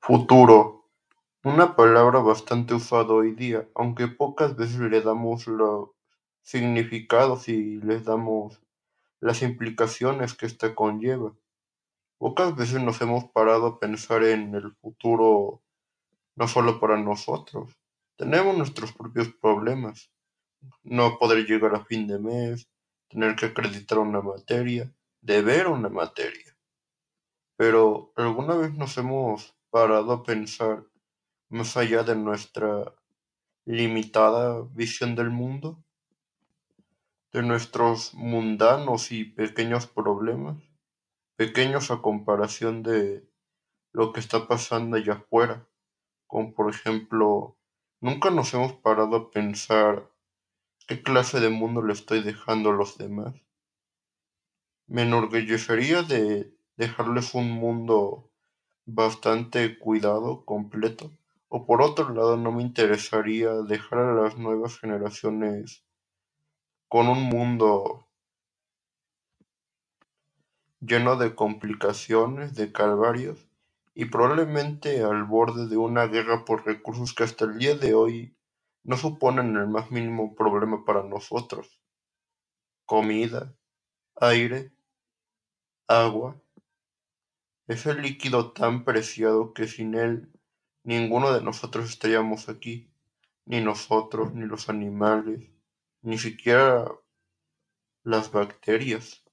Futuro, una palabra bastante usada hoy día, aunque pocas veces le damos los significados y les damos las implicaciones que ésta conlleva. Pocas veces nos hemos parado a pensar en el futuro no solo para nosotros. Tenemos nuestros propios problemas. No poder llegar a fin de mes, tener que acreditar una materia, deber una materia. Pero ¿alguna vez nos hemos parado a pensar más allá de nuestra limitada visión del mundo, de nuestros mundanos y pequeños problemas, pequeños a comparación de lo que está pasando allá afuera? Como por ejemplo, nunca nos hemos parado a pensar qué clase de mundo le estoy dejando a los demás. Me enorgullecería de dejarles un mundo bastante cuidado, completo. O por otro lado, no me interesaría dejar a las nuevas generaciones con un mundo lleno de complicaciones, de calvarios y probablemente al borde de una guerra por recursos que hasta el día de hoy no suponen el más mínimo problema para nosotros. Comida, aire, agua, ese líquido tan preciado que sin él ninguno de nosotros estaríamos aquí, ni nosotros, ni los animales, ni siquiera las bacterias.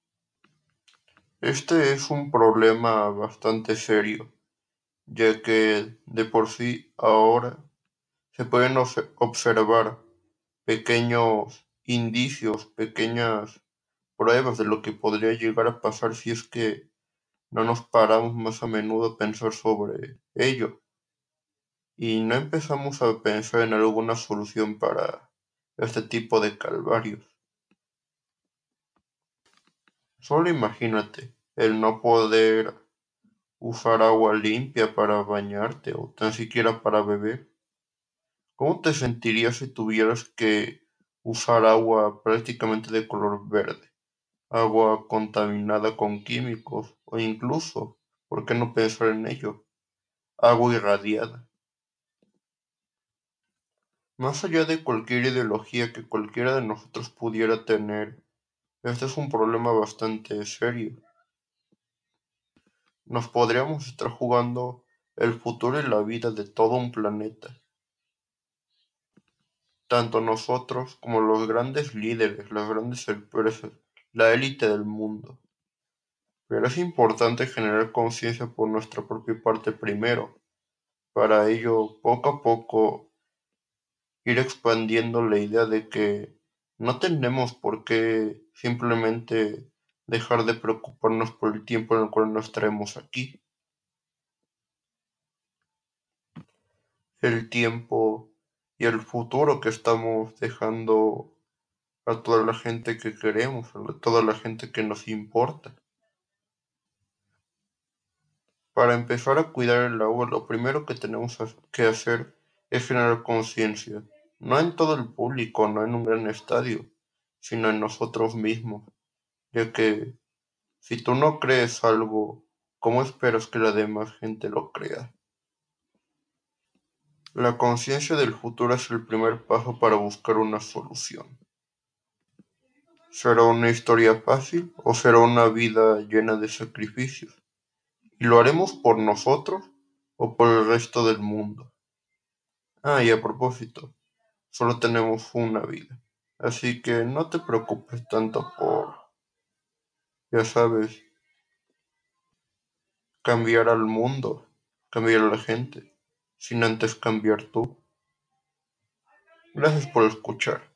Este es un problema bastante serio, ya que de por sí ahora se pueden observar pequeños indicios, pequeñas pruebas de lo que podría llegar a pasar si es que no nos paramos más a menudo a pensar sobre ello y no empezamos a pensar en alguna solución para este tipo de calvarios. Solo imagínate el no poder usar agua limpia para bañarte o tan siquiera para beber. ¿Cómo te sentirías si tuvieras que usar agua prácticamente de color verde? Agua contaminada con químicos o incluso, ¿por qué no pensar en ello? Agua irradiada. Más allá de cualquier ideología que cualquiera de nosotros pudiera tener, este es un problema bastante serio. Nos podríamos estar jugando el futuro y la vida de todo un planeta. Tanto nosotros como los grandes líderes, las grandes empresas, la élite del mundo. Pero es importante generar conciencia por nuestra propia parte primero. Para ello, poco a poco, ir expandiendo la idea de que no tenemos por qué simplemente dejar de preocuparnos por el tiempo en el cual nos traemos aquí. El tiempo y el futuro que estamos dejando a toda la gente que queremos, a toda la gente que nos importa. Para empezar a cuidar el agua, lo primero que tenemos que hacer es generar conciencia, no en todo el público, no en un gran estadio, sino en nosotros mismos, ya que si tú no crees algo, ¿cómo esperas que la demás gente lo crea? La conciencia del futuro es el primer paso para buscar una solución. ¿Será una historia fácil o será una vida llena de sacrificios? ¿Y lo haremos por nosotros o por el resto del mundo? Ah, y a propósito, solo tenemos una vida. Así que no te preocupes tanto por, ya sabes, cambiar al mundo, cambiar a la gente, sin antes cambiar tú. Gracias por escuchar.